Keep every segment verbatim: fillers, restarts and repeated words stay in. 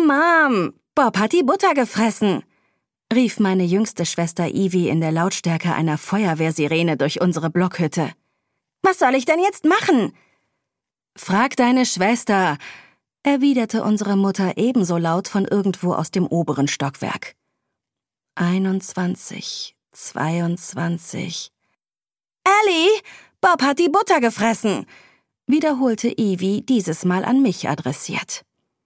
Mom, Bob hat die Butter gefressen, rief meine jüngste Schwester Ivy in der Lautstärke einer Feuerwehrsirene durch unsere Blockhütte. Was soll ich denn jetzt machen? Frag deine Schwester, erwiderte unsere Mutter ebenso laut von irgendwo aus dem oberen Stockwerk. einundzwanzig, zweiundzwanzig. Ellie, Bob hat die Butter gefressen, wiederholte Ivy, dieses Mal an mich adressiert.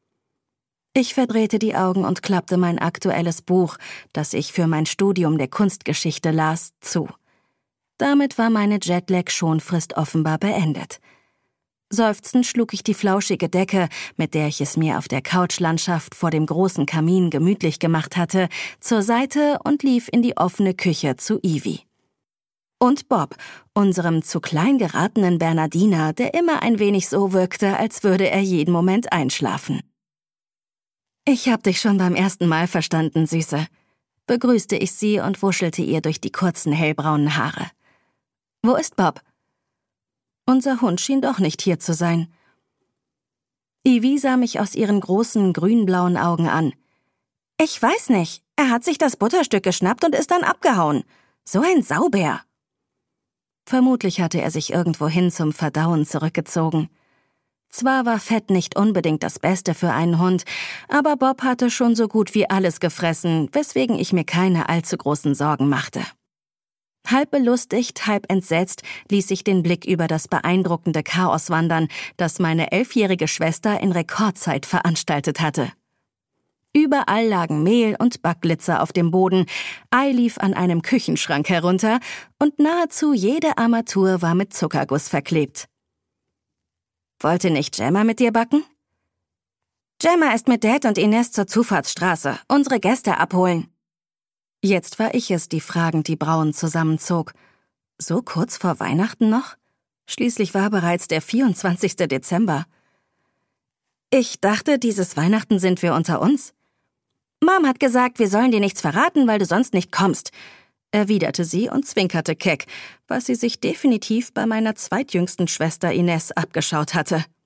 Ich verdrehte die Augen und klappte mein aktuelles Buch, das ich für mein Studium der Kunstgeschichte las, zu. Damit war meine Jetlag-Schonfrist offenbar beendet. Seufzend schlug ich die flauschige Decke, mit der ich es mir auf der Couchlandschaft vor dem großen Kamin gemütlich gemacht hatte, zur Seite und lief in die offene Küche zu Ivy. Und Bob, unserem zu klein geratenen Bernardiner, der immer ein wenig so wirkte, als würde er jeden Moment einschlafen. »Ich hab dich schon beim ersten Mal verstanden, Süße«, begrüßte ich sie und wuschelte ihr durch die kurzen hellbraunen Haare. »Wo ist Bob?« Unser Hund schien doch nicht hier zu sein. Ivy sah mich aus ihren großen, grünblauen Augen an. »Ich weiß nicht, er hat sich das Butterstück geschnappt und ist dann abgehauen. So ein Saubär.« Vermutlich hatte er sich irgendwohin zum Verdauen zurückgezogen. Zwar war Fett nicht unbedingt das Beste für einen Hund, aber Bob hatte schon so gut wie alles gefressen, weswegen ich mir keine allzu großen Sorgen machte. Halb belustigt, halb entsetzt ließ ich den Blick über das beeindruckende Chaos wandern, das meine elfjährige Schwester in Rekordzeit veranstaltet hatte. Überall lagen Mehl und Backglitzer auf dem Boden, Ei lief an einem Küchenschrank herunter und nahezu jede Armatur war mit Zuckerguss verklebt. »Wollte nicht Gemma mit dir backen?« »Gemma ist mit Dad und Ines zur Zufahrtsstraße, unsere Gäste abholen.« Jetzt war ich es, die fragend die Brauen zusammenzog. So kurz vor Weihnachten noch? Schließlich war bereits der vierundzwanzigste Dezember. »Ich dachte, dieses Weihnachten sind wir unter uns.« »Mom hat gesagt, wir sollen dir nichts verraten, weil du sonst nicht kommst«, erwiderte sie und zwinkerte keck, was sie sich definitiv bei meiner zweitjüngsten Schwester Ines abgeschaut hatte.